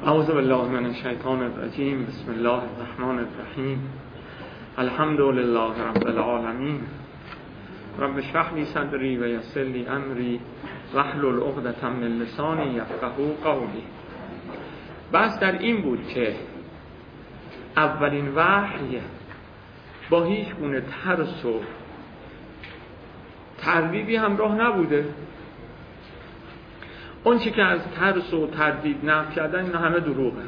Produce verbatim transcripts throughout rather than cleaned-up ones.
اعوذ بالله من الشیطان الرجیم. بسم الله الرحمن الرحیم. الحمد لله رب العالمین. رب اشرح لی صدری و یسر لی امری واحلل عقدة من لسانی یفقهوا قولی. بس در این بود که اولین وحی با هیچ گونه ترس و تردیدی همراه نبوده. اون چی که از ترس و تردید نفی کردن اینا همه دروغه.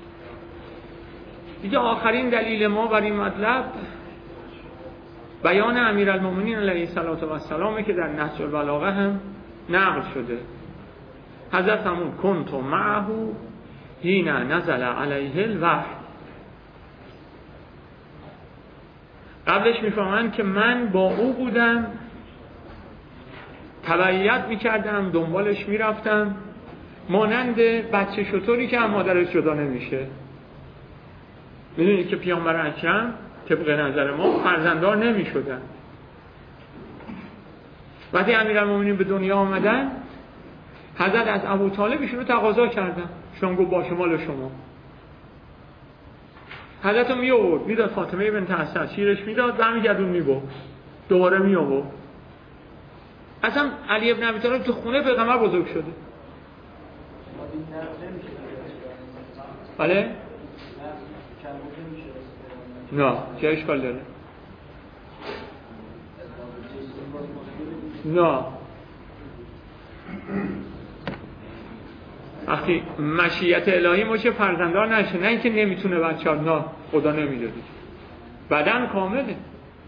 دیگه آخرین دلیل ما بر این مطلب بیان امیرالمومنین علیه السلام که در نهج البلاغه هم نقل شده. حضرت فرمود کنت معه حین نزل علیه الوحی. قبلش میفهمن که من با او بودم، تبعیت میکردم، دنبالش میرفتم، مانند بچه شطوری که هم مادرش جدا نمیشه. میدونید که پیامبر اکرم طبق نظر ما فرزنددار نمیشدن. وقتی امیرالمومنین به دنیا آمدن، حضرت از ابو طالب ایشون رو تقاضا کردن. شون گفت باشه مال شما. حضرت رو می آورد میداد فاطمه بنت اسد، شیرش میداد، برمیگردون میبرد، دوباره می آورد. اصلا علی ابن ابی طالب تو خونه پیغمبر بزرگ شده. بله؟ نه، چه اشکال داره؟ نه. وقتی مشیت الهی باشه فرزنددار نشه، نه اینکه نمیتونه بچه ها، نه خدا نمیداده. بدن کامله.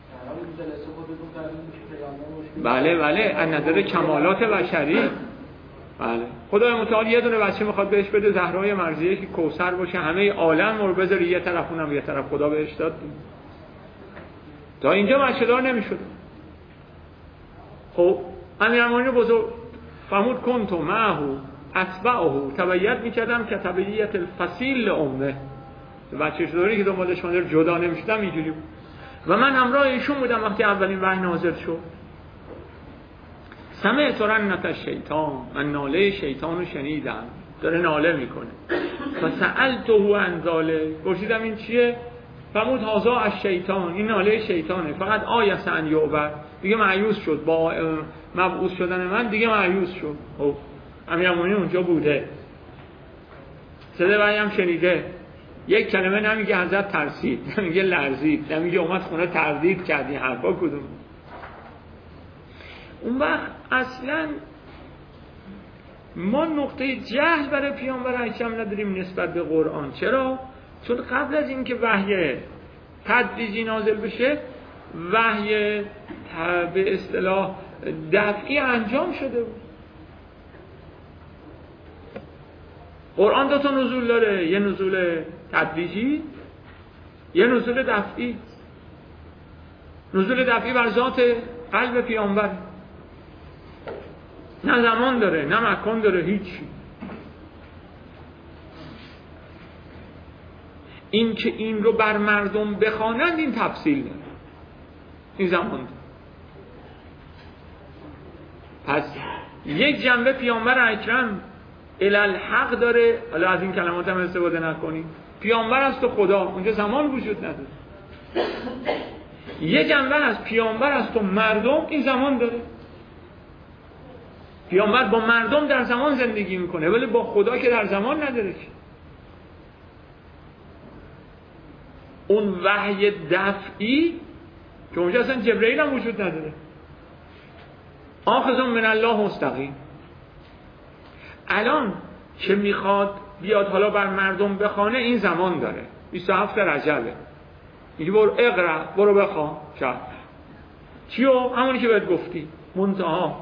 بله بله از نظر کمالات بشری بله. خدای متعال یه دونه بچه میخواد بهش بده، زهرای مرضیه که کوثر باشه، همه عالم رو بذاره یه طرف، اونم یه طرف، خدا بهش داد. تا اینجا بچه دار نمیشد. خب امیرالمومنین بزرگ فرمود کنت معه اتبعه، تبعیت میکردم که تبعیت الفصیل امه، بچه شداری که دنبالش مادر جدا نمیشدم اینجوری بود. و من همراه ایشون بودم وقتی اولین وحی نازل شد. سمعت رنة الشیطان، من ناله شیطان رو شنیدم، داره ناله میکنه. و سألته عن ذلک، پرسیدم این چیه؟ فرمود هذا الشیطان، این ناله شیطانه. فقط آیس ان یعبر، دیگه مایوس شد با مبعوث شدن من، دیگه مایوس شد. خب امیرالمومنین اونجا بوده، صدای وحی هم شنیده. یک کلمه نمیگه حضرت ترسید، نمیگه لرزید، نمیگه اومد خونه تردید کرد. این حرفا کدوم؟ اون وقت اصلا ما نقطه جهل برای پیامبر اکرم نداریم نسبت به قرآن. چرا؟ چون قبل از اینکه وحی تدریجی نازل بشه، وحی به اصطلاح دفعی انجام شده بود. قرآن دو تا نزول داره، یه نزول تدریجی، یه نزول دفعی. نزول دفعی بر ذات قلب پیامبر، نه زمان داره نه مکان داره، هیچی. این که این رو بر مردم بخوانند این تفصیل داره، این زمان داره. پس یک جنبه پیامبر اکرم الالحق داره، حالا از این کلمات هم استفاده نکنیم، پیامبر است و خدا، اونجا زمان وجود نداره. یه جنبه از پیامبر است و مردم، این زمان داره. پیامبر با مردم در زمان زندگی میکنه، ولی با خدا که در زمان نداره. اون وحی دفعی که اونجا اصلا جبرئیل هم وجود نداره، آخذ من الله مستقیم. الان که میخواد بیاد حالا بر مردم بخوانه، این زمان داره، بیست و هفت رجبه. میگه برو اقرا، برو بخوان. شاید چیو؟ همونی که بهت گفتی. منتها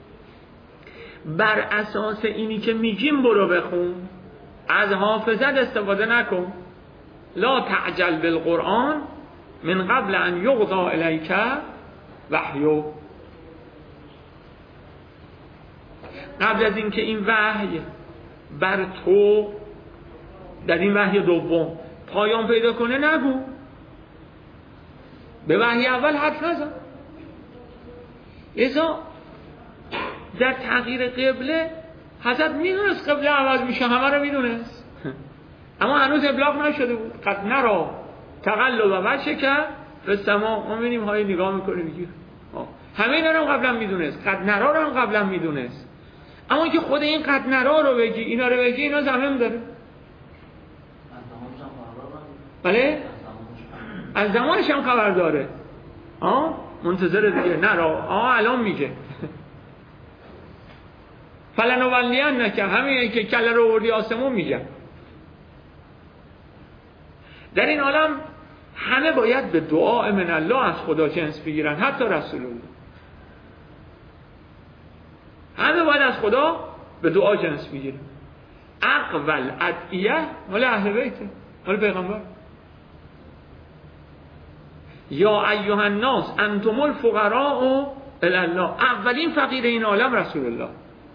بر اساس اینی که میگیم برو بخون، از حافظت استفاده نکن. لا تعجل بالقرآن من قبل ان یقضى الیک وحیو. قبل از اینکه این وحی بر تو در این وحی دوم پایان پیدا کنه نگو. به وحی اول حرف نزن. ازا در تغییر قبله حضرت میدونست قبله عوض میشه، همه رو میدونست. اما هنوز ابلاغ نشده بود. قد نرا تقلب وجهک فی السما. ما می‌بینیم های نگاه می‌کنه میگه همه اینا رو قبلا میدونست، قد نرا رو هم قبلا میدونست، اما که خود این قد نرا رو بگی، اینا رو بگی، اینا زمین داره. بله؟ از زمانش هم خبر داره. آه منتظر دیگه نرا. آه الان میگه فلنولین نکه، همین که کله رو وردی آسمون میگه. در این عالم همه باید به دعا من الله از خدا جنس بگیرن، حتی رسول الله. همه باید از خدا به دعا جنس بگیرن. اقول ادعیه مال اهل بیته، مال پیغمبر. یا ایها الناس انتم الفقراء الی الله. اولین فقیر این عالم رسول الله.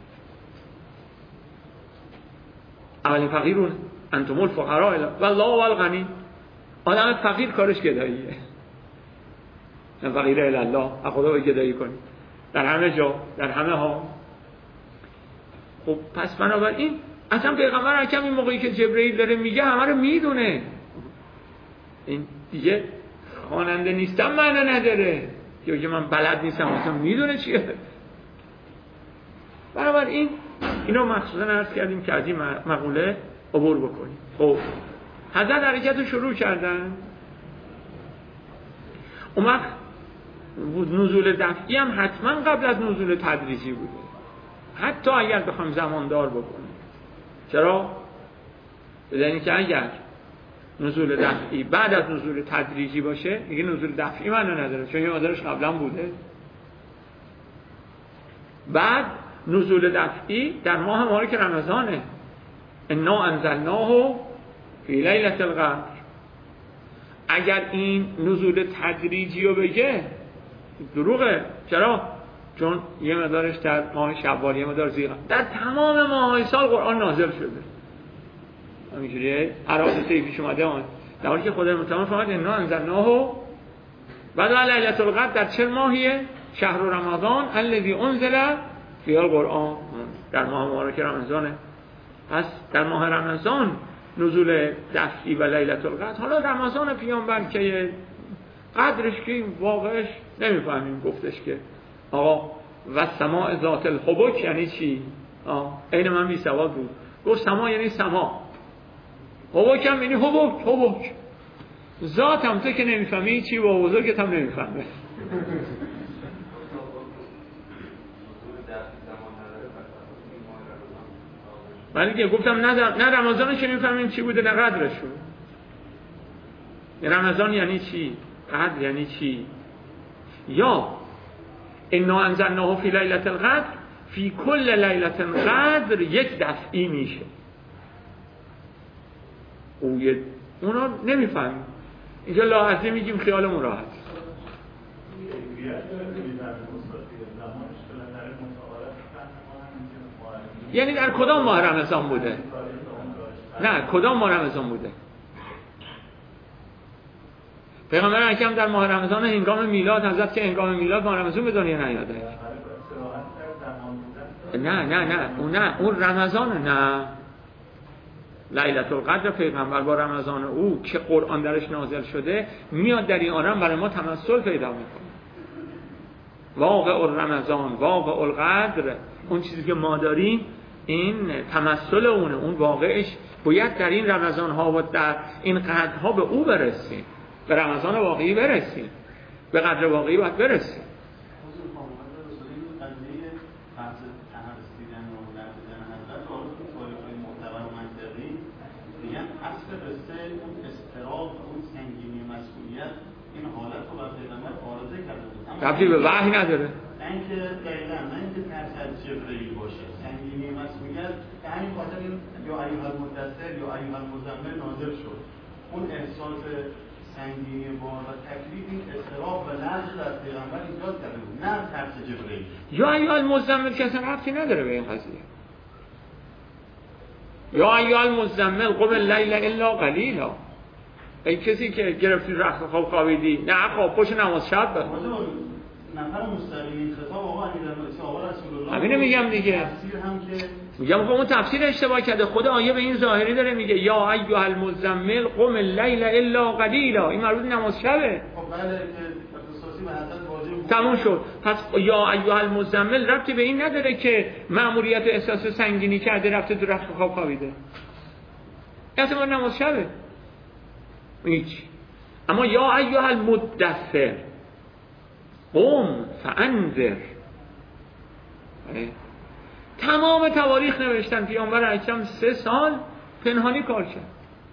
اولین فقیرون انتم الفقراء الی والله هو الغنی. آدم فقیر کارش گداییه. نه فقیر الی الله، از خدا باید گدایی کنی در همه جا، در همه ها. خب پس بنابراین اصلا پیغمبر اکرم این موقعی که جبرئیل داره میگه همه رو میدونه. این دیگه خواننده نیستم معنی نداره که من بلد نیستم، اصلا میدونه چیه. بنابراین اینو مخصوصا عرض کردیم که از این مقوله عبور بکنیم. خب حضرت حرکت رو شروع کردن. اون وقت نزول دفعی هم حتما قبل از نزول تدریجی بوده، حتی اگر بخوام زماندار بکنیم. چرا؟ بدونی که اگر نزول دفعی بعد از نزول تدریجی باشه دیگه نزول دفعی معنی نداره، چون یه مقدارش قبلا بوده. بعد نزول دفعی در ماه مبارک رمضانه. انا انزلناه فی لیلة القدر. اگر این نزول تدریجی رو بگه دروغه. چرا؟ چون یه مقدارش در ماه شوال، یه مقدار ذی‌قعده، در تمام ماه‌های سال قرآن نازل شده. همینجوریه حراستی پیش اومده اون در حالی که خدای متعال فرمود انا انزلناه بعد لیلة القدر در چه ماهیه؟ شهر رمضان الذی انزل فیه القرآن. در ماه مبارک رمضانه. پس در ماه رمضان نزول دفعی و لیلة القدر. حالا رمضان پیامبر که قدرش که واقعش نمیفهمیم گفتش که آقا و سماع ذات الحبک یعنی چی؟ آه این من بی سواد بود. گفت سما یعنی سما، حبک هم یعنی حبک حبک. ذات هم تو که نمیفهمی چی با بزرگت هم نمیفهمه. ولی که گفتم نه, نه رمضانش نمیفهمیم چی بوده، نه قدرشو. رمضان یعنی چی؟ قدر یعنی چی؟ یا انا انزلناه فی لیلة القدر، فی کل لیلة القدر یک دفعی میشه. اونا نمیفهمیم. اینجا لاحظه میگیم خیالمون راحت. یعنی در کدام ماه رمضان بوده؟ نه کدام ماه رمضان بوده؟ پیغمبر اکرم در ماه رمضان هنگام میلاد حضرت که هنگام میلاد ماه رمضان به دنیا نیاده. نه نه نه اون نه اون رمضان. نه لیلة القدر پیغمبر با رمضان او که قرآن درش نازل شده میاد در این عالم برای ما تمثل پیدا میکنه. واقع رمضان، واقع القدر، اون چیزی که ما داریم این تمثل اونه. اون واقعش باید در این رمضان ها و در این قدرها به او برسیم، به رمضان واقعی برسیم، به قدر واقعی باید برسیم. ربطی به وحی نداره. اینکه دقیقاً نه اینکه ترس از جبرئیل باشه، سنگینی مسئولیت به همین خاطر این یا ایها المدثر یا ایها المزمل نازل شد. اون احساس سنگینی بار و تکلیف، این اضطراب و لرز در پیغمبر ایجاد کرده بود، نه ترس جبرئیل. یا ایها المزمل که اصلا ربطی نداره به این قضیه. یا ایها المزمل قم اللیل الا قلیلا. این کسی که گرفتی رخت خواب خوابیدی، نه خواب پشت نماز شب بخون. نفر مستقیم خطاب آقا امیرالمومنین آقا رسول الله همینو میگم دیگه. تفسیر هم که میگم خب اون تفسیر اشتباه کرده. خود آیه به این ظاهری داره میگه یا ایها المزمل قم اللیل الا قلیلا، این مربوط نماز شبه. خب بله که اختصاصی به حضرت واجب تموم شد. پس یا ایها المزمل ربطی به این نداره که مأموریت و احساس سنگینی کرده رفته تو رخت خواب خوابیده. احتمال نماز شبه. هیچ. اما یا ایها المدثر قم فانذر. تمام تواریخ نوشتن پیامبر اکرم سه سال پنهانی کار کرد.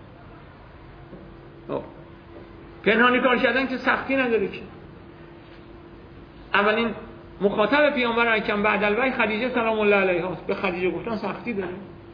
او. پنهانی کار کردن که سختی نداره که. اولین مخاطب پیامبر اکرم بعد الوحی خدیجه سلام الله علیها است. به خدیجه گفتن سختی داره.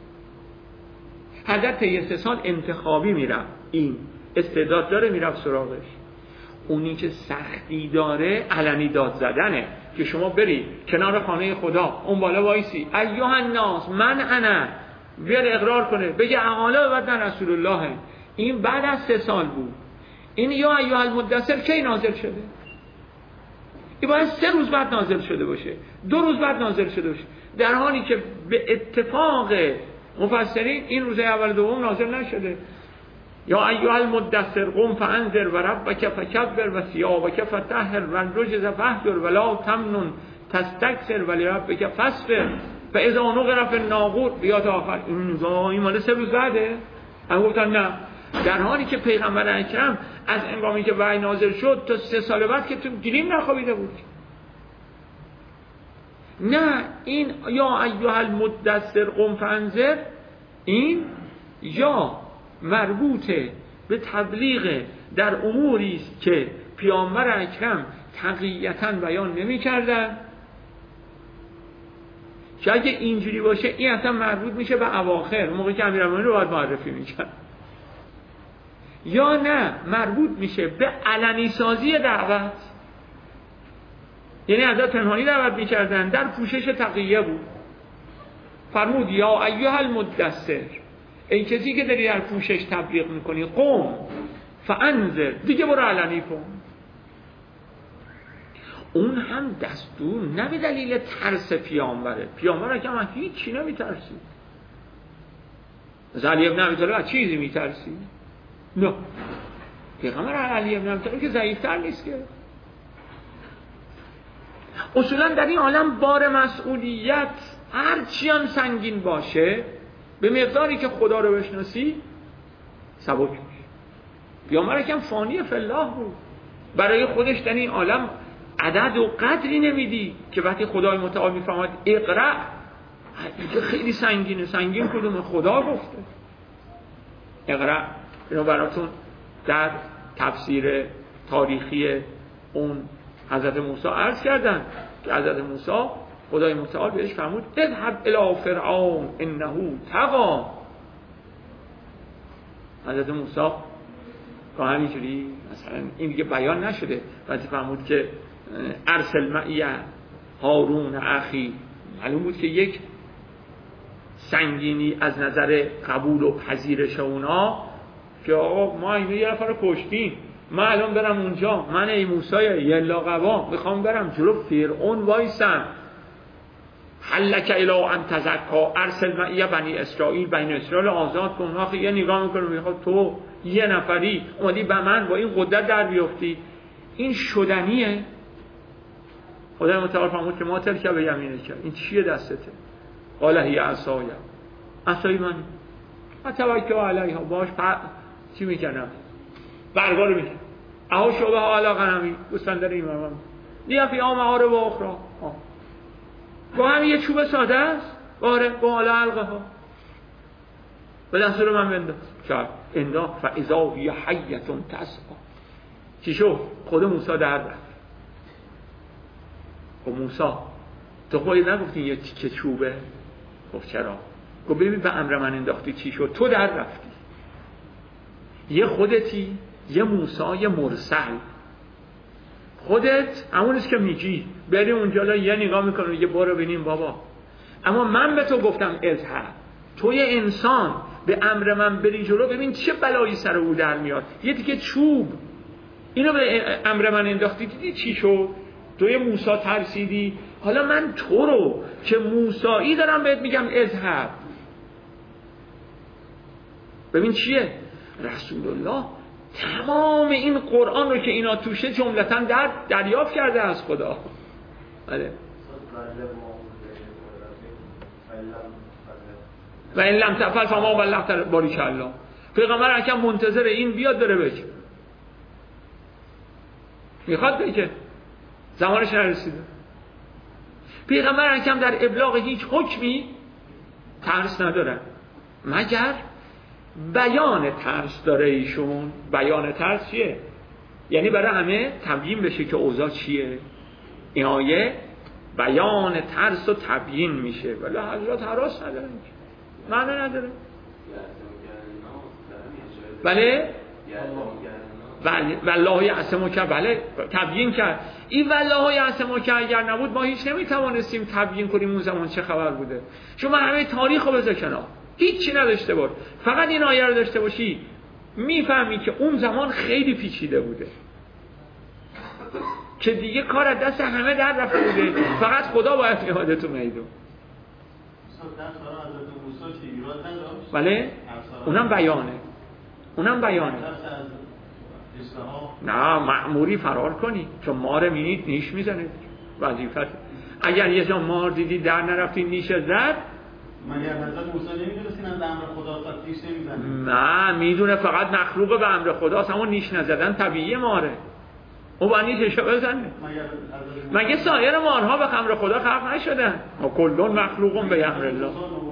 حضرت طی سه سال انتخابی میرفت، این استعداد داره میرفت سراغش. اونی که سختی داره علنی داد زدنه که شما بری کنار خانه خدا اون بالا وایسی ایها الناس من انا، بیاد اقرار کنه بگه اعاله بعد رسول الله. این بعد از سه سال بود. این یا ایها المدثر کی نازل شده؟ این باید سه روز بعد نازل شده باشه، دو روز بعد نازل شده باشه، در حالی که به اتفاق مفسرین این روز اول دوم نازل نشده. یا ایها المدثر قم فانذر و ربک فکبر و ثیابک فطهر و الرجز فاهجر ولا تمنن تستکثر ولربک فاصبر فاذا نقر فی الناقور بیا تا آخر. این مال سه روز بعده. هم گفتن نه، در حالی که پیغمبر اکرم از هنگامی که وحی نازل شد تا سه سال بعد که تو گلیم نخوابیده بود. نه، این یا ایها المدثر قم فانذر این یا مربوطه به تبلیغ در اموری است که پیامبر اکرم تقییتا بیان نمی کردن، که اگه اینجوری باشه این اصلا مربوط میشه به اواخر، موقعی که امیرالمومنین رو باید معرفی میکرد. یا نه مربوط میشه به علنی سازی دعوت، یعنی حضرت پنهانی دعوت میکردن، در پوشش تقیه بود. فرمود یا ایها المدثر، ای کسی که داری در پوشش تبلیغ میکنی قم فانذر، دیگه برو علنی کن. اون هم دستور نه به دلیل ترس پیامبره، پیامبر که من هیچی نمیترسی. از علی ابن ابی طالب از چیزی میترسی؟ نه، پیغمبر علی ابن ابی طالب که ضعیفتر نیست که. اصولا در این عالم بار مسئولیت هرچی هم سنگین باشه به مقداری که خدا رو بشناسی سبک میشه. پیامبر که فانی فی الله بود، برای خودش در این عالم عدد و قدری نمیدی که وقتی خدای متعال میفهمد اقرأ، این خیلی سنگینه. سنگین کدوم؟ خدا گفته اقرأ. اینو براتون در تفسیر تاریخی اون حضرت موسی عرض کردن که حضرت موسی خدای متعال بهش فرمود اذهب الی فرعون انه طغی. حضرت موسی که همینجوری مثلا این دیگه بیان نشده، وقتی فرمود که ارسل معی هارون اخی، معلوم بود که یک سنگینی از نظر قبول و پذیرش اونا که آقا ما اینو یه نفر کشتیم، من الان برم اونجا، من ای موسی یلا قوا میخوام برم جلو فرعون وایسم، حلک الی ان تزکا ارسل معی بنی اسرائیل، بنی اسرائیل آزاد کن. آخه یه نگاه میکنه میخواد تو یه نفری اومدی به من با این قدرت در بیافتی، این شدنیه؟ خدای متعال فرمود که ما تلک به یمینه کرد، این چیه دستته؟ قال هی عصای، عصای من اتوکل علیها، باش پ... چی میکنم؟ برگا رو میکنم. اها شبه ها علا غنمی، گوستن داره این مرمم دیگه فی آم آره و اخرى، با همین یه چوب ساده است، آره با علا حلقه ها به دستور من بنده شاید اندا فاذا هی حیتون تسعی. چی شد؟ خود موسی در رفت. خب موسی تو خودی نگفتی یه تیکه چوبه؟ خب چرا؟ گفت ببین به امر من انداختی چی شد؟ تو در رفتی. یه خودتی، یه موسی، یه مرسل. خودت همونیست که میگی بری اونجا یه نگاه میکنه یه برو ببینیم بابا، اما من به تو گفتم اذهب، تو یه انسان به امر من بری جلو، ببین چه بلایی سر او در میاد. یه تیکه چوب اینو به امر من انداختی، دیدی چی شد؟ توی موسی ترسیدی، حالا من تو رو که موسایی دارم بهت میگم اذهب. ببین چیه؟ رسول الله تمام این قرآن رو که اینا توشه جملتاً در دریافت کرده از خدا. بله. و این لم تفعل فما بلغت باریک الله. پیغمبر اکرم منتظر این بیاد بره بگه، میخواد بگه، زمانش نرسیده. پیغمبر اکرم در ابلاغ هیچ حکمی ترس نداره، مگر بیان ترس داره ایشون. بیان ترس چیه؟ یعنی برای همه تبیین بشه که اوضاع چیه. این آیه بیان ترس و تبیین میشه، ولی حضرت حراس نداره، معنی نداره. بله بله والله یعصمک، بله تبیین کرد. این والله یعصمک اگر نبود ما هیچ نمیتوانستیم تبیین کنیم اون زمان چه خبر بوده. شما همه تاریخ رو بذار کنار، هیچی نداشته باش، فقط این آیه رو داشته باشی، میفهمی که اون زمان خیلی پیچیده بوده، که دیگه کار از دست همه در رفته بوده، فقط خدا باید میاده تو میدون. بله اونم بیانه، اونم بیانه. نه مأموری فرار کنی، چون مار مینید نیش میزنه، وظیفت. اگر یه جا مار دیدی در نرفتی نیش زد، مگر حضرت موسی نمیدونستین از امر خدا تا نیش نمیزنه؟ نه میدونه، فقط مخلوق به امر خداست، اما نیش نزدن طبیعی ماره، او با نیششو بزنه. مگه سایر مارها به امر خدا خلق نشدن؟ ما کلون مخلوقون به امر الله.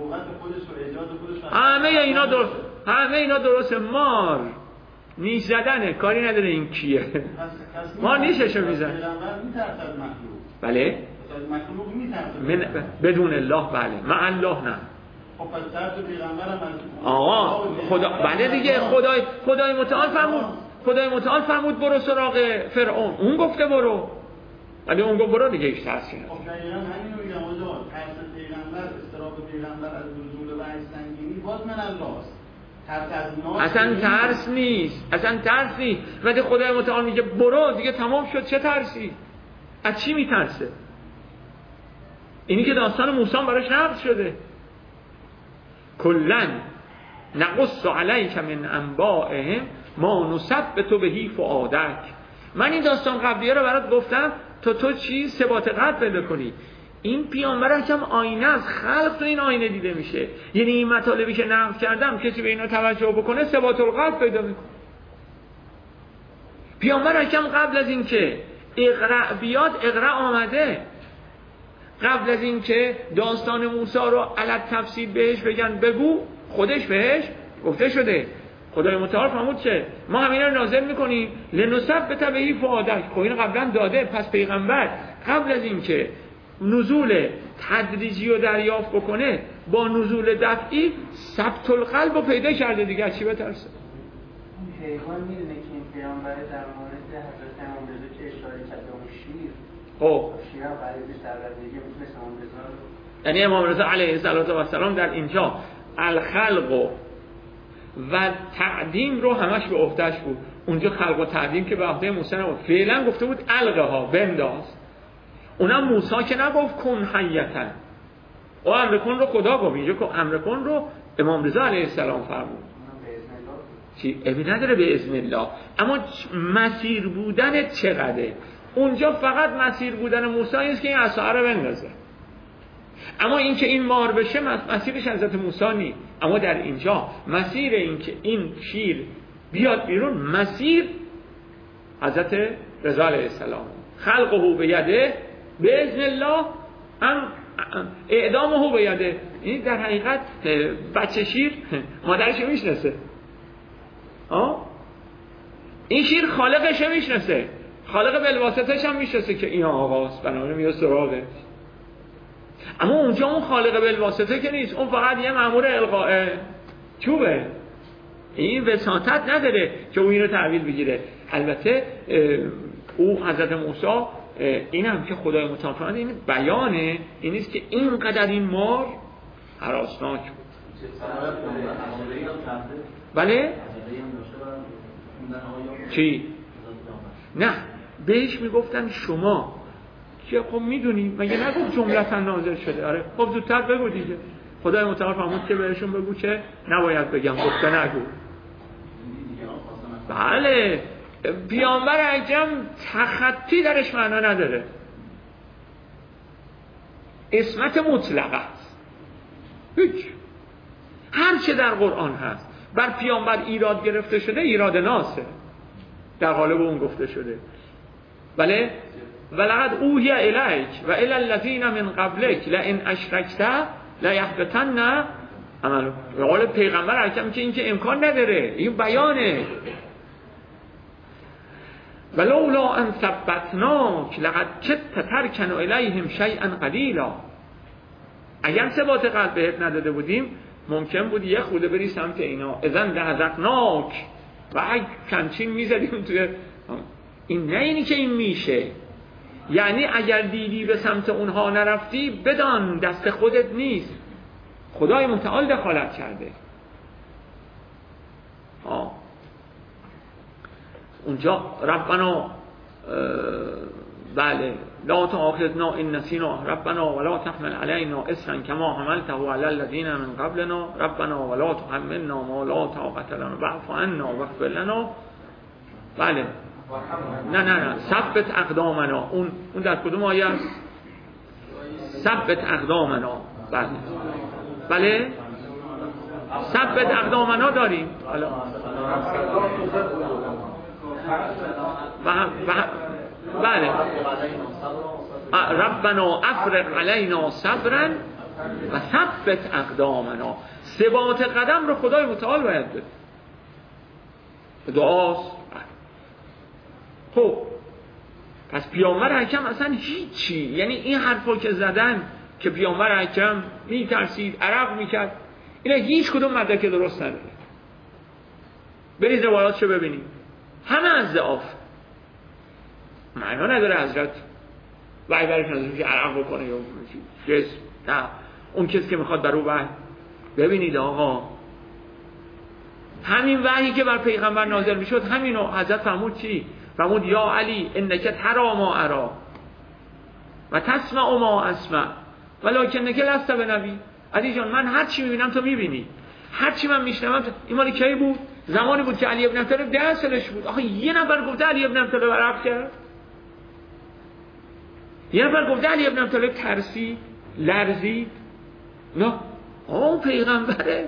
همه اینا درست، همه اینا درسته. مار نیش زدنه، کاری نداره این کیه. ما نیششو میزنه. بله مخلوق میترسه من بدون الله، بله مع الله نه. خب پس ترس پیغمبرم از آقا خدا، بله دیگه، خدای خدای متعال فرمود، خدای متعال فرمود برو سراغ فرعون، اون گفته برو، ولی اون گفت برو دیگه، هیچ ترسی نداره. خب دقیقاً همین رو میگم آقا، ترس پیغمبر، استراب پیغمبر از نزول وحی سنگینی باز من الله است. ترس از ناس اصلا ترس نیست، اصلا ترس نیست. ولی خدای متعال میگه برو دیگه، تمام شد، چه ترسی؟ از چی میترسه؟ اینی که داستان موسی براش نقل شده، کلن نقص علیک من انبائهم ما نثبت بهی فؤادک. من این داستان قبلیه رو برات گفتم تا تو چی ثبات قلب پیدا کنی. این پیامبر اکرم آینه از خلق تو این آینه دیده میشه، یعنی این مطالبی که نقل کردم کسی به اینا توجه بکنه ثبات القلب پیدا میکنه. پیامبر اکرم قبل از این که اقرأ بیاد، اقرأ آمده. قبل از این که داستان موسی رو علت تفسیر بهش بگن بگو، خودش بهش گفته شده. خدای متعال فرمود چه؟ ما همین رو نازل میکنیم لنثبت بهی فؤادک. خب این قبلا داده، پس پیغمبر قبل از این که نزول تدریجی رو دریافت بکنه با نزول دفعی ثبت القلب رو پیدا کرده دیگه، چی بترسه؟ پیغمبر میدونه که این پیامبر در مورد حضرت امام رضا که اشاره کرده اون شیر، خب شیر هم قریبش در دیگه میتونه امام رضا، یعنی امام رضا علیه السلام در اینجا الخلق و تعدیم رو همش به عهده‌اش بود. اونجا خلق و تعدیم که به عهده موسی نبود، فعلا گفته بود القه ها بنداز. اونم موسی که نگفت کن حیتن، او امر کن رو خدا گفت، اینجا که امر کن رو امام رضا علیه السلام فرمود. چی؟ ابی نداره به اذن الله، اما مسیر بودن چقدره؟ اونجا فقط مسیر بودن موسی است که این عصا رو بندازه، اما این که این مار بشه مسیرش حضرت موسی نیست. اما در اینجا مسیر این که این شیر بیاد بیرون مسیر حضرت رضا علیه السلام، خلقه به یده به اذن الله، هم اعدامه به یده. این در حقیقت بچه شیر مادرش رو میشناسه، آه این شیر خالقش رو میشناسه، خالق بالواسطش هم میشناسه که این آقاست، بنابراین میاد سراغش. اما اونجا اون خالق بالواسطه که نیست، اون فقط یه مأمور القاء چوبه، این وساطت نداره که اون اینو تحویل بگیره. البته او حضرت موسی این هم که خدای متعال فرمود این بیانه، این نیست که اینقدر این مار هراسناک بود. بله؟ چی؟ نه بهش میگفتن شما که خب میدونیم مگه نگفت جملتا نازل شده؟ آره خب زودتر بگو دیگه. خدای متعال فرمود که بهشون بگو که نباید بگم، گفته نگو. بله پیامبر اکرم تخطی درش معنا نداره، اسمت مطلقه است. هیچ هر چه در قرآن هست بر پیامبر ایراد گرفته شده ایراد ناسه، در قالب اون گفته شده. بله ولقد اوحی الیک و الی الذین من قبلک لئن اشرکت لیحبطن عملک. قول پیغمبر اکرم که این که امکان نداره، این بیانه. ولولا ان ثبتناک لقد کدت ترکن الیهم شیئا قلیلا. اگر ثبات قلب بهت نداده بودیم ممکن بود یه خورده بری سمت اینا. اذن لحظقناک و اگه کمچین میزدیم توی این. نه اینی که این میشه، یعنی اگر دیدی به سمت اونها نرفتی بدان دست خودت نیست، خدای متعال دخالت کرده. آه. اونجا ربنا بله لا تؤاخذنا ان نسینا ربنا ولا تحمل علینا اصرا کما حملته علی الذین من قبلنا ربنا ولا تحملنا ما لا طاقت لنا واعف عنا واغفر لنا. بله نه نه نه ثبت اقدامنا. اون اون در کدوم آیه است؟ ثبت اقدامنا. بله بله ثبت اقدامنا داریم. حالا بله ربنا افرغ علینا صبرا و ثبت اقدامنا. ثبات قدم رو خدای متعال باید بده. دعاست. خب پس پیامبر اکرم اصلا هیچی، یعنی این حرفا که زدن که پیامبر اکرم میترسید عرق میکرد، اینا هیچ کدوم مدرک درست نداره. برید روایاتشو ببینید، همه از ضعاف. معنا نداره حضرت وحی برش نازل که عرق بکنه یا جسم. نه، اون کسی که میخواد بر او وحی. ببینید آقا همین وحی که بر پیغمبر نازل میشد همینو حضرت فرمود چی؟ فرمود یا علی انک ترا ما ارا و تسمع ما اسمع ولکنک لست بنبی. علی جان من هر چی میبینم تو میبینی، هر چی من میشنوم. این مال کی بود؟ زمانی بود که علی ابن ابی طالب ده سالش بود. آخه یه نفر گفته علی ابن ابی طالب عرق کرد؟ یه نفر گفته علی ابن ابی طالب ترسی لرزید؟ نه، اون پیغمبره.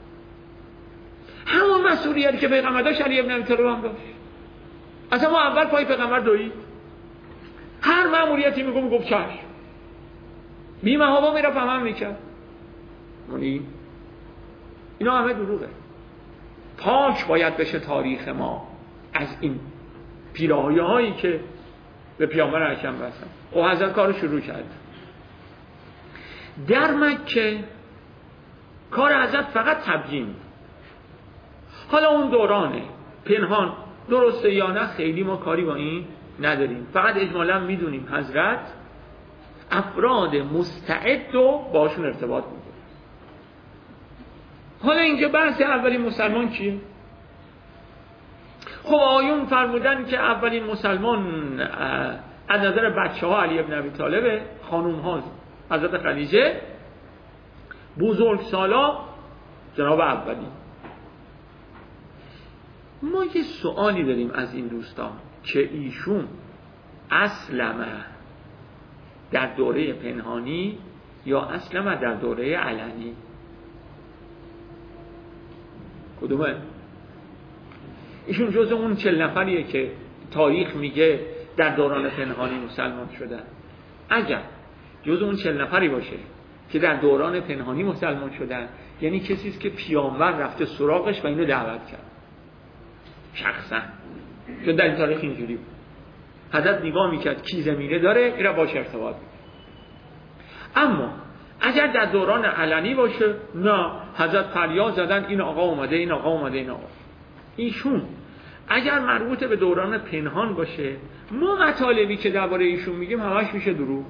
همون مسئولیتی که پیغمبر داشت علی ابن ابی طالب هم داشت. اصلا ما اول پای پیغمبر دوید. هر مأموریتی میگم گفت چشم. بیمه هوا میرفت هم هم میکرد. مونی اینا همه دروغه. پاک باید بشه تاریخ ما از این پیراهی هایی که به پیامبر اکرم بستن. او حضرت کارو شروع کرد. در مکه کار حضرت فقط تبیین. حالا اون دورانه پنهان درسته یا نه خیلی ما کاری با این نداریم، فقط اجمالا میدونیم حضرت افراد مستعد و باشون ارتباط میگه. حالا اینجا بحث اولین مسلمان کیه؟ خب آیون فرمودن که اولین مسلمان از نظر بچه ها علی ابن ابی طالبه، خانوم ها حضرت خدیجه، بزرگ سالا جناب اولی. ما یه سوالی داریم از این دوستان که ایشون اسلمه در دوره پنهانی یا اسلمه در دوره علنی؟ کدومه؟ ایشون جز اون چهل نفریه که تاریخ میگه در دوران پنهانی مسلمان شدن. اگر جز اون چهل نفری باشه که در دوران پنهانی مسلمان شدن، یعنی کسیست که پیامبر رفته سراغش و اینو دعوت کرد شخصا. چون در این تاریخ اینجوری بود، حضرت نگاه میکرد کی زمینه داره اینا باشه ارتباط میکرد. اما اگر در دوران علنی باشه نه، حضرت فریاد زدن این آقا اومده این آقا اومده این آقا. ایشون اگر مربوط به دوران پنهان باشه، ما مطالبی که درباره ایشون میگیم همش میشه دروغ.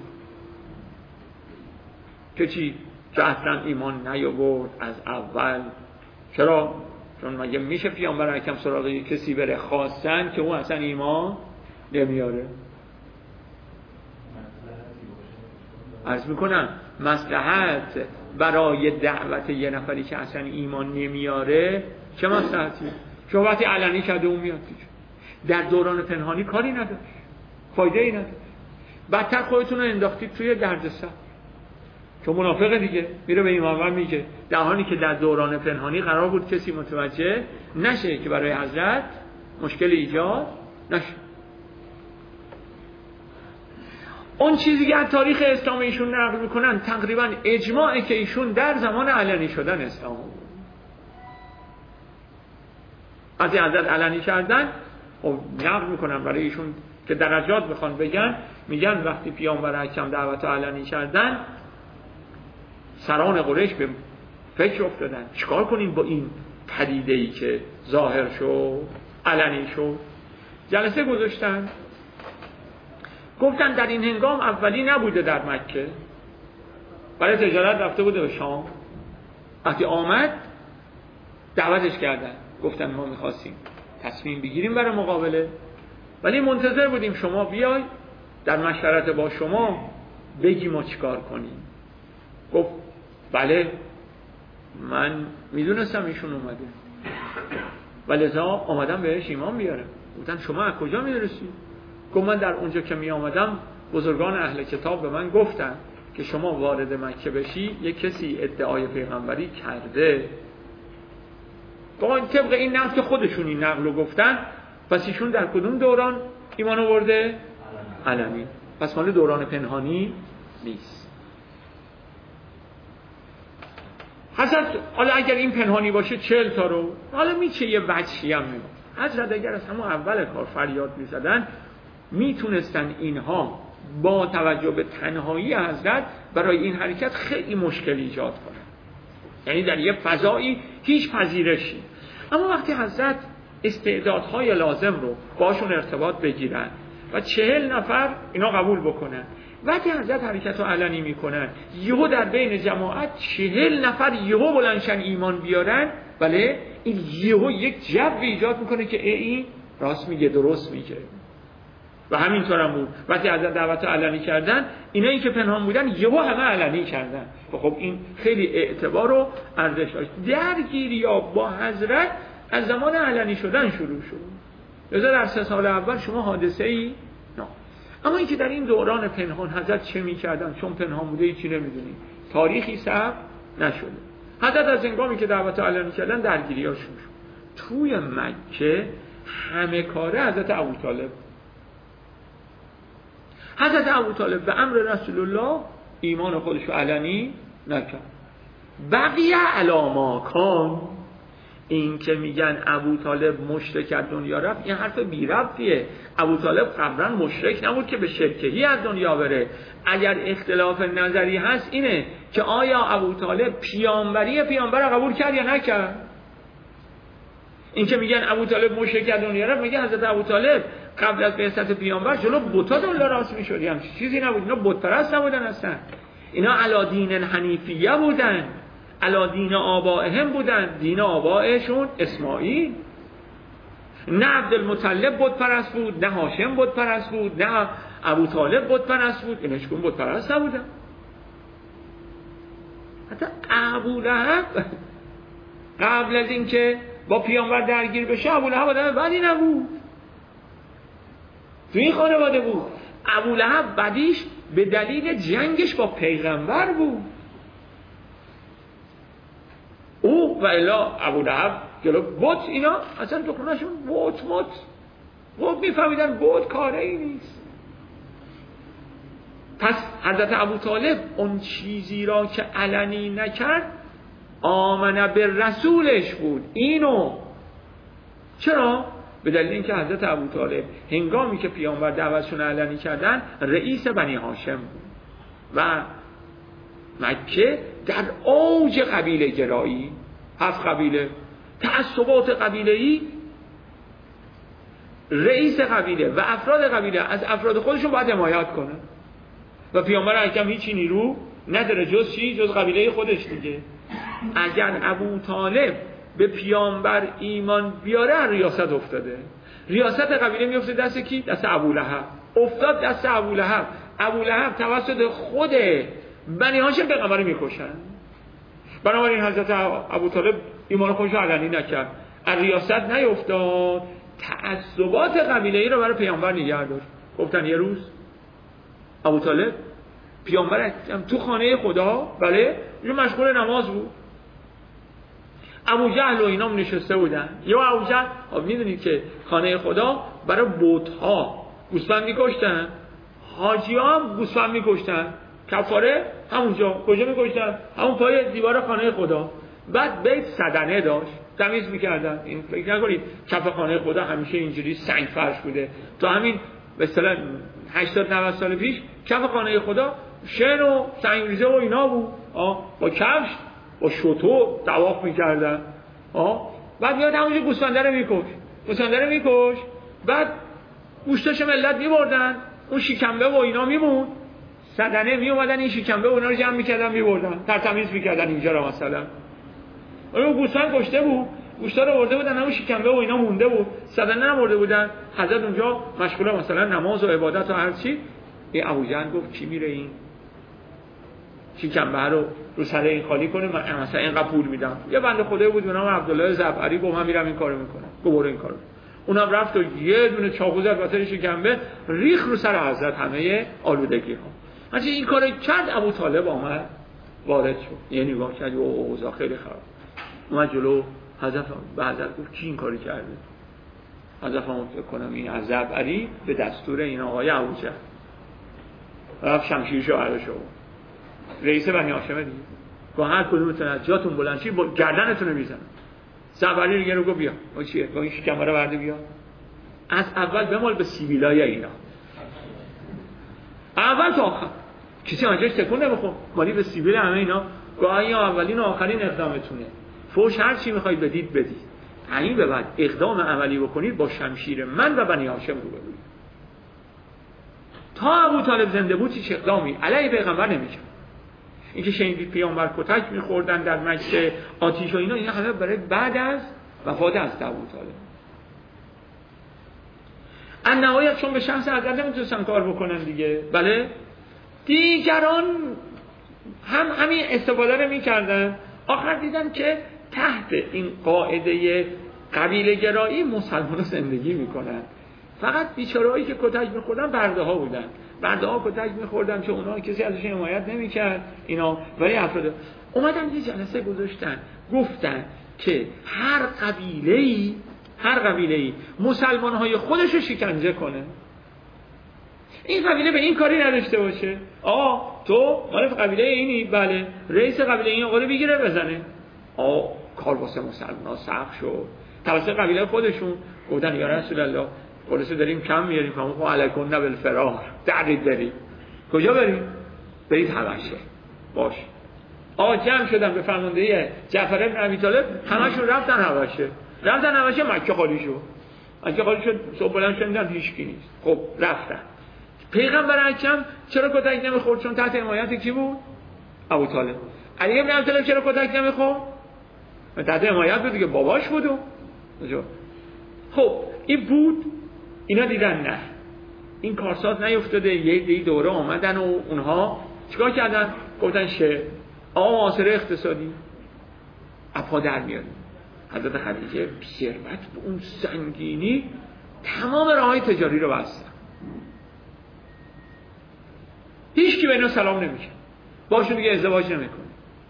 که چی؟ که اصلا ایمان نیاورد از اول. چرا؟ چون مگه میشه پیامبر اکرم سراغ کسی بره خواستن که اون اصلا ایمان نمیاره؟ عرض میکنم مصلحت برای دعوت یه نفری که اصلا ایمان نمیاره چه مصلحتی؟ شما وقتی علنی کرده اون میاد پیش، در دوران پنهانی کاری نداشت، فایده ای نداشت، بدتر خودتون رو انداختید توی دردسر. چون منافقه دیگه میره به ایمان میگه، در حالی که در دوران پنهانی قرار بود کسی متوجه نشه که برای حضرت مشکل ایجاد نشه. اون چیزی که از تاریخ اسلام ایشون نقل میکنن تقریبا اجماعه که ایشون در زمان علنی شدن اسلام بود. از حضرت علنی کردن خب نقل میکنن برای ایشون که درجات بخوان بگن، میگن وقتی پیامبر اکرم دعوت علنی کردن سران قریش به فکر افتادن چیکار کنیم با این پدیده‌ای که ظاهر شد علنی شد. جلسه گذاشتن، گفتن در این هنگام اولی نبوده در مکه، برای تجارت رفته بوده به شام، وقتی آمد دعوتش کردن، گفتن ما میخواستیم تصمیم بگیریم برای مقابله ولی منتظر بودیم شما بیای در مشورت با شما بگی ما چیکار کنیم. گفت بله من میدونستم ایشون اومده ولذا آمدم بهش ایمان بیارم. گفتن شما از کجا میدونستی؟ گفت من در اونجا که می آمدم بزرگان اهل کتاب به من گفتن که شما وارد مکه بشی یک کسی ادعای پیغمبری کرده. گفت طبق این نقل که خودشون این نقل رو گفتن، پس ایشون در کدوم دوران ایمان آورده؟ علنی. پس مال دوران پنهانی نیست. حضرت حالا اگر این پنهانی باشه چهل تا رو حالا میشه یه وجهی هم میگه. حضرت اگر از همون اول کار فریاد میزدن میتونستن اینها با توجه به تنهایی حضرت برای این حرکت خیلی مشکل ایجاد کنن، یعنی در یه فضایی هیچ پذیرشی. اما وقتی حضرت استعدادهای لازم رو باشون ارتباط بگیرن و چهل نفر اینا قبول بکنن، وقتی حضرت حرکت رو علنی میکنن یهو در بین جماعت چهل نفر یهو بلندشن ایمان بیارن، بله این یهو یک جو ایجاد میکنه که این راست میگه درست میگه. و همینطور هم بود وقتی حضرت دعوت علنی کردن اینایی که پنهان بودن یهو همه علنی کردن. خب این خیلی اعتبار و ارزش داشت. درگیری ها با حضرت از زمان علنی شدن شروع شد. لذا در سه سال اول شما حادثه ای نه. اما اینکه در این دوران پنهان حضرت چه میکردن چون پنهان بوده هیچی نمیدونیم، تاریخی ثبت نشده. حضرت از هنگامی که دعوت علنی کردن درگیری ها شروع شد. توی مکه همه کاره حضرت ابوطالب. حضرت ابوطالب به امر رسول الله ایمان خودش رو علنی نکرد. بقیه علاماکان این که میگن ابوطالب مشرک از دنیا رفت، این حرف بی ربطیه. ابوطالب قبلا مشرک نبود که به شرکهی از دنیا بره. اگر اختلاف نظری هست اینه که آیا ابوطالب پیامبری پیامبر قبول کرد یا نکرد. این که میگن ابوطالب مشرک از دنیا رفت، میگن حضرت ابوطالب قبل از بعثت پیامبر جلو بتا دنیا راست میشد، هم چیزی نبود. اینا بت پرست نبودن اصلا، اینا علی دین حنیفیه بودن، علی دین آبائهم بودن. دین آبائشون اسماعیل، نه عبدالمطلب بت پرست بود، نه هاشم بت پرست بود، نه ابوطالب بت پرست بود. اینا هیچکدوم بت پرست نبودن. حتی ابولهب قبل از اینکه با پیامبر درگیر بشه ابولهب آدم بدی نبود، تو این خانواده بود. ابولهب بدیش به دلیل جنگش با پیغمبر بود. او و الا ابولهب جلو بت اینا اصلا دکونشون بت مت بت میفهمیدن بت کاره ای نیست. پس حضرت ابوطالب اون چیزی را که علنی نکرد آمنه به رسولش بود. اینو چرا؟ به دلیل اینکه حضرت ابوطالب هنگامی که پیامبر دعوتشون علنی کردن رئیس بنی هاشم بود و مکه در اوج قبیله گرایی، هفت قبیله، تعصبات قبیله‌ای، رئیس قبیله و افراد قبیله از افراد خودشون باید حمایت کنن و پیامبر اکرم هیچی نیرو نداره جز چی؟ جز قبیله خودش دیگه. اگر ابوطالب به پیامبر ایمان بیاره ریاست افتاده، ریاست قبیله میفته دست کی؟ دست ابولهب. افتاد دست ابولهب. ابولهب توسط خود بنی هاشم پیغمبر رو میکشن. بنابراین حضرت ابوطالب ایمان خودش رو علنی نکرد، از ریاست نیفتاد، تعصبات قبیله‌ای رو برای پیامبر نگه داشت. گفتن یه روز ابوطالب پیامبر تو خانه خدا، بله، اون مشغول نماز بود، ابوجهل و اینا نشسته بودن. یا ابوجهل میدونید که خانه خدا برای بت‌ها گوسفند می‌کشتن، حاجی‌ها هم گوسفند می‌کشتن، کفاره همونجا کجا می‌کشتن؟ همون پای دیوار خانه خدا. بعد بیت صدنه داشت، تمیز می‌کردن. این فکر نکنید کف خانه خدا همیشه اینجوری سنگ فرش بوده. تا همین به اصطلاح هشتاد نود سال پیش کف خانه خدا شن و سنگریزه و اینا بود. آه با کفش با شتو طواف می‌کردن. آه بعد میاد همونجا گوسفند رو می‌کش. گوسفند رو می‌کش. بعد گوشتش ملت می‌بردن، اون شکمبه و اینا میمون. صدنه می اومدن این شکمبه اونا رو جمع می‌کردن می‌بردن، ترتمیز می‌کردن اینجا رو مثلا. اون گوسفند کشته بود، گوشتا رو آورده بودن، همون شکمبه و اینا مونده بود، صدنه نمورده بودن. حضرت اونجا مشغول مثلا نماز و عبادت و هر چی. این ابوجهل گفت کی میره این شکمبه رو رو سر این خالی کنه، من مثلا اینقدر پول میدم. یه بنده خدایی بود به نام عبدالله زبعری، گفت من میرم این کارو میکنم. گفت برو این کارو. اونم رفت و یه دونه چاقو زد واسه شکمبه، ریخ رو سر حضرت همه آلودگی ها. مثلا این کارو کرد، ابوطالب آمد وارد شد، یه نگاه کرد و اوضاع خیلی خراب. اومد جلو حضرت، به حضرت گفت کی این کاری کرده؟ حضرت فرمود فکر کنم این از زبعری به دستور این آقای ابوجهل. رفت شمشیرشو برداشت، رئیس بنی هاشم دیگه، با هر کدومتون از جاتون بلند شید با گردنتون رو میزنن. زبعری دیگه رو گفت بیا، با چیه؟ با این شکمبه رو برده بیا. از اول بمال به سیبیلای اینا، اول تا آخر کسی آنجاش تکون نمیخوره، مالی به سیبیل همه اینا. گاهی اولین و آخرین اقدامتونه، فوش هر چی میخواید بدید بدید، همین به بعد اقدام عملی بکنید با شمشیر من و بنی هاشم رو بروید. تا ابوطالب زنده بود هیچ اقدامی علیه پیغمبر نمیکرد. اینکه شنیدید پیامبر کتک میخوردن در مجلس آتیش و اینا، اینا همه برای بعد از وفات از ابوطالب. ان نهایت چون به شخص حضرت نمیتونستن کار بکنن دیگه، بله، دیگران هم همین استفاده رو میکردن. آخر دیدن که تحت این قاعده قبیله گرایی مسلمان ها زندگی میکنن. فقط بیچارهایی که کتک میخوردن برده ها بودن، برده ها کتک میخوردن چون اونا کسی ازش حمایت نمیکرد اینا. ولی افراد اومدن یه جلسه گذاشتن، گفتن که هر قبیله‌ای هر قبیله‌ای مسلمان‌های خودش رو شکنجه کنه. این قبیله به این کاری نداشته باشه. آقا تو مال قبیله اینی؟ بله. رئیس قبیله این آقا رو بگیره بزنه. آقا کار واسه مسلمان‌ها سخت شد. توسط قبیله خودشون گفتن یا رسول الله پلیس داریم کم میاریم، فهمون خب علیکم بالفرار، درید بریم. کجا بریم؟ برید حبشه. باش. آقا جمع شدن به فرماندهی جعفر بن ابی طالب، همشون رفتن حبشه. رفتن حبشه، مکه خالی شد. مکه خالی شد، صبح بلند شدن هیچ کی نیست. خب رفتن. پیغمبر اکرم چرا کتک نمیخورد؟ چون تحت حمایت کی بود؟ ابوطالب. علی بن ابی طالب چرا کتک نمیخورد؟ تحت حمایت بود دیگه، باباش بود. خب این بود. اینا دیدن نه این کارساز نیفتاده، یه دوره آمدن و اونها چیکار کردن؟ گفتن شه آقا معاصره اقتصادی اپا در میاد. حضرت خدیجه ثروت به اون سنگینی تمام راههای تجاری رو بستن، هیچ کی به اینا سلام نمیکنه، باشون دیگه ازدواج نمیکنه.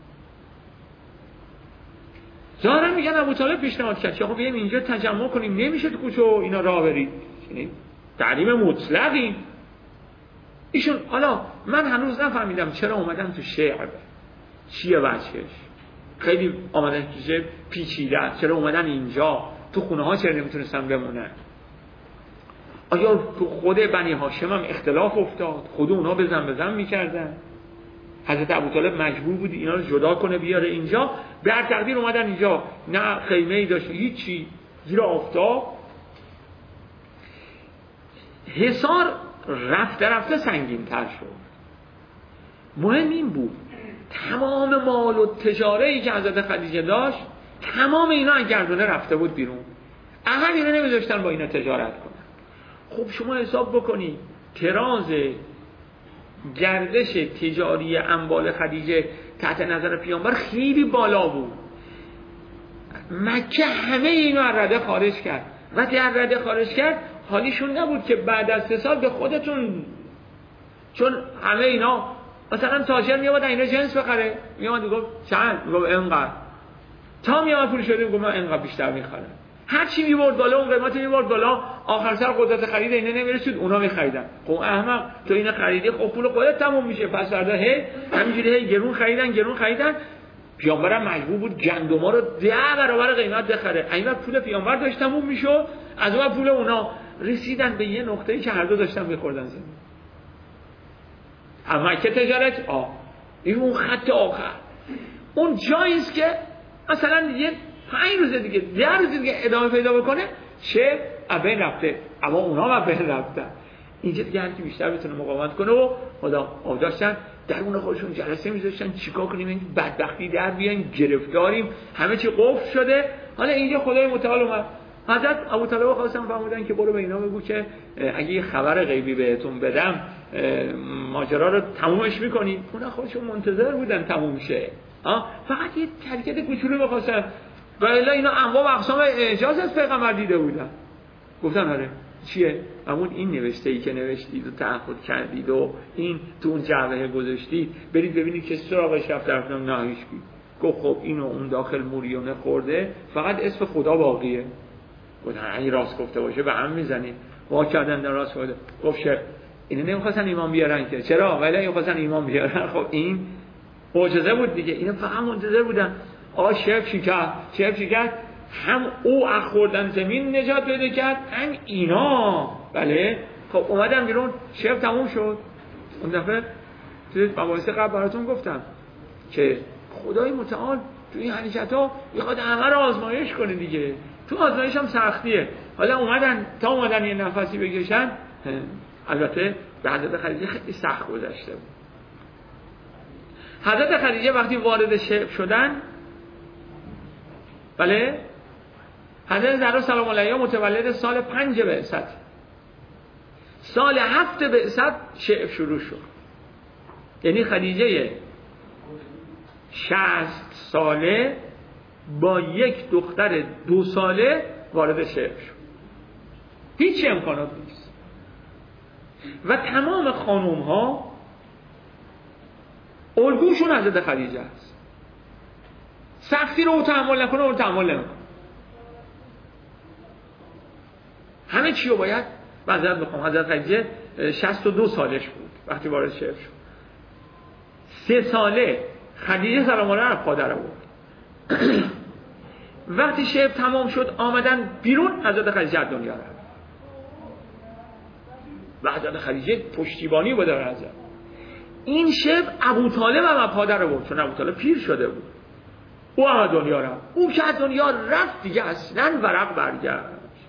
ظاهرا میگن ابوطالب پیشنهاد کرد که آقا بیایم اینجا تجمع کنیم، نمیشه تو کوچه و اینا راه برید، یعنی تعلیم مطلقی. ایشون حالا من هنوز نفهمیدم چرا اومدن تو شعر، چیه وجهش؟ خیلی آمدن که پیچیده است. چرا اومدن اینجا؟ تو خونه ها چرا نمیتونستن بمونن؟ آیا تو خود بنی هاشم هم اختلاف افتاد؟ خود اونا بزن بزن میکردن؟ حضرت ابوطالب مجبور بود اینا رو جدا کنه بیاره اینجا. به هر تقدیر اومدن اینجا، نه خیمه ای داشت، هیچی، زیر آفتاب. حصار رفته رفته سنگین تر شد. مهم این بود تمام مال و تجاره‌ای که حضرت خدیجه داشت، تمام اینا از گردونه رفته بود بیرون. اهل اینا نمیذاشتن با اینا تجارت کنن. خب شما حساب بکنید تراز گردش تجاری اموال خدیجه تحت نظر پیامبر خیلی بالا بود. مکه همه اینو از رده خارج کرد. وقتی از رده خارج کرد حالیشون نبود که بعد از سه سال به خودتون، چون همه اینا مثلا تاجر میاد اینا جنس بخره، میاد میگه چند، میگه اینقدر، تا میاد پول شده میگه من اینقدر بیشتر میخرم. هر چی میبرد بالا اون قیمت میبرد بالا، آخر سر قدرت خرید اینا نمیرسید، اونا میخریدن. خب احمق تو اینا خریدی، خب پول خودت تموم میشه. پس فردا هی همینجوری هی گرون خریدن گرون خریدن. پیامبرم مجبور بود گندما رو ده برابر قیمت بخره. اینقدر پول پیامبر داشت تموم میشد، از اون پول اونا رسیدن به یه نقطه‌ای که هر دو داشتن میخوردن زمین. اما که تجارت آ این اون خط آخر، اون جاییست که مثلا یه پنج روز دیگه ده روز دیگه ادامه پیدا بکنه چه ابین رفته، اما اونا هم ابین رفتن. اینجا دیگه هرکی بیشتر بتونه مقاومت کنه و خدا آداشتن درون خودشون جلسه میذاشتن چیکار کنیم این بدبختی در بیایم، گرفتاریم، همه چی قفل شده. حالا اینجا خدای متعال اومد. حضرت ابوطالب خواستم فرمودن که برو به اینا بگو که اگه یه خبر غیبی بهتون بدم ماجرا رو تمومش میکنید. اونا خودشون منتظر بودن تموم شه، فقط یه حرکت کوچولو بخواستن. و الا اینا انواع و اقسام اعجاز از پیغمبر دیده بودن. گفتن آره چیه؟ همون این نوشته ای که نوشتید و تعهد کردید و این تو اون جعبه گذاشتید، برید ببینید که سراغش رفت. طرفتون نه هیچ کی. گفت خب اینو اون داخل موریونه خورده، فقط اسم خدا باقیه. گفتن این راست گفته باشه به هم میزنید. وا کردن در راست گفته. گفت شه اینو نمیخواستن ایمان بیارن که چرا؟ ولی نمیخواستن ایمان بیارن. خب این معجزه بود دیگه. اینا فقط منتظر بودن آقا شف چی کرد؟ شف چی کرد؟ هم او از خوردن زمین نجات پیدا کرد، هم اینا. بله خب اومدم بیرون، شف تموم شد. اون دفعه توی مباحث قبل براتون گفتم که خدای متعال تو این حرکت‌ها میخواد همه رو آزمایش کنه دیگه. تو آزمایش هم سختیه. حالا اومدن تا اومدن یه نفسی بکشن، البته به حضرت خدیجه خیلی سخت گذشته بود. حضرت خدیجه وقتی وارد شعب شدن، بله حضرت زهرا سلام علیها متولد سال پنج بعثت، سال هفت بعثت شعب شروع شد. یعنی خدیجه شصت ساله با یک دختر دو ساله وارد شعب شد. هیچ امکانات نیست. و تمام خانوم ها الگوشون حضرت خدیجه است. سختی رو تحمل نکنه اون تحمل نمیکنه. همه چی رو باید معذرت بخوام. حضرت خدیجه شصت و دو سالش بود وقتی وارد شعب شد. سه ساله خدیجه سلام علیها رو پادر بود. وقتی شعب تمام شد آمدن بیرون، حضرت خدیجه از دنیا رفت. و حضرت خدیجه پشتیبانی بود در حضرت. این شعب ابوطالب هم پادر بود، چون ابوطالب پیر شده بود. او هم از دنیا رفت. او که از دنیا رفت دیگه اصلا ورق برگشت.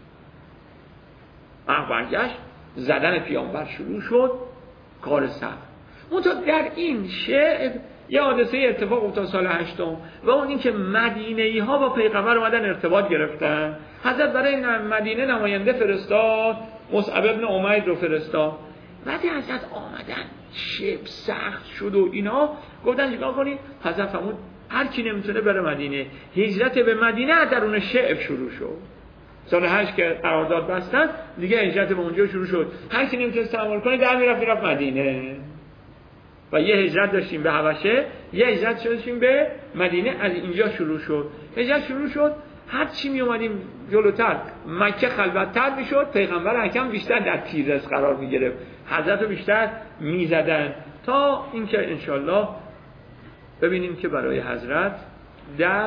ورق برگشت، زدن پیامبر شروع شد، کار سخت. منتها در این شعب یه حادثه اتفاق افتاد سال هشتم و اون این که مدینه‌ای ها با پیغمبر اومدن ارتباط گرفتن. حضرت برای مدینه نماینده فرستاد، مصعب ابن عمیر رو فرستاد. وقتی حضرت آمدن شعب سخت شد و اینا، گفتن چیکار کنیم؟ حضرت فرمود هر کی نمیتونه بره مدینه. هجرت به مدینه از درون شعب شروع شد. سال هشت که قرارداد بستن دیگه هجرت به اونجا شروع شد. هر کی نمیتونه تحمل کنه در میرفت میرفت مدینه. و یه هجرت داشتیم به حبشه، یه هجرت داشتیم به مدینه. از اینجا شروع شد. هجرت شروع شد، هر چی می اومدیم جلوتر مکه خلوت‌تر میشد، پیغمبر اکرم بیشتر در تیررس قرار می گرفت، حضرت رو بیشتر می زدن، تا اینکه انشالله ببینیم که برای حضرت در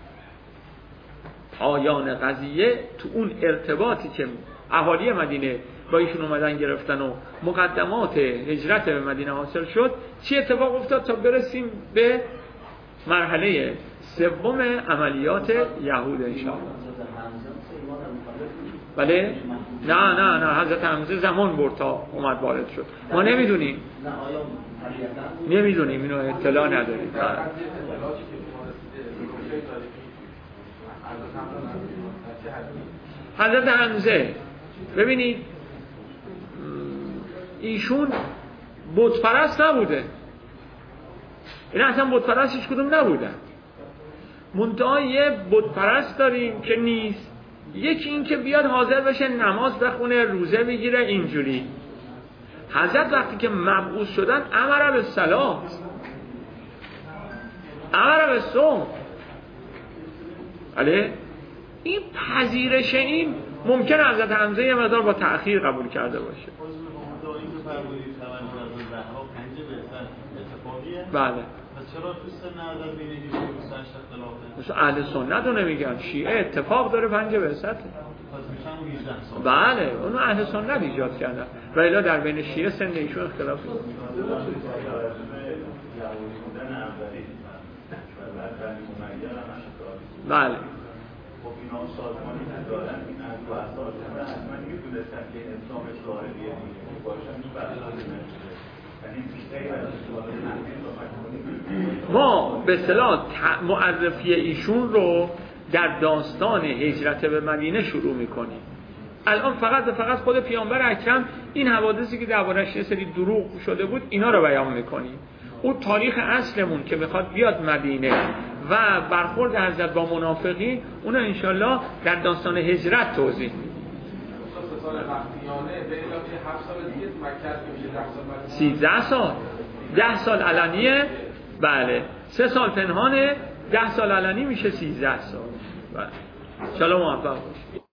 آیان قضیه تو اون ارتباطی که اهالی مدینه با ایشون اومدن گرفتن و مقدمات هجرت به مدینه حاصل شد، چی اتفاق افتاد تا برسیم به مرحله سوم عملیات یهود انشاءالله. بله؟ نه نه نه حضرت حمزه زمان برد تا اومد وارد شد. ما نمیدونیم. نمیدونیم، اینو اطلاع نداریم. حضرت حمزه ببینید ایشون بت پرست نبوده، این اصلا بت پرست هیچ کدوم نبودن. منتها یه بت پرست داریم که نیست، یکی این که بیاد حاضر بشه نماز بخونه، روزه بگیره اینجوری. حضرت وقتی که مبعوث شدن امر بالصلاة، امر بالصوم. علی این پذیرش این ممکن حضرت حمزه یه مقدار با تأخیر قبول کرده باشه. بله. چرا تو سن عدد بین هجده و بیست و هشت اختلافه؟ مثلا اهل سنت رو نمیگن، شیعه اتفاق داره پنج بعثته. پس میشن هجده سال. بله، اونو اهل سنت ایجاد کردن. و الا در بین شیعه سن ایشون اختلاف نیست. بله. خب اینا سازمانی که دارن این از دو اساس حتما می‌دونستن که اسلام ظاهری دینی باشن تو برنامه. ما به اصطلاح معرفی ایشون رو در داستان هجرت به مدینه شروع میکنیم. الان فقط فقط خود پیامبر اکرم این حوادثی که دربارش یه سری دروغ شده بود اینا رو بیان میکنیم. اون تاریخ اصلمون که بخواد بیاد مدینه و برخورد حضرت با منافقین اون انشالله در داستان هجرت توضیح میدیم. سیزده سال ده سال علنیه، بله سه سال پنهانه، ده سال علنی میشه سیزده سال. بله انشالله موفق باشید.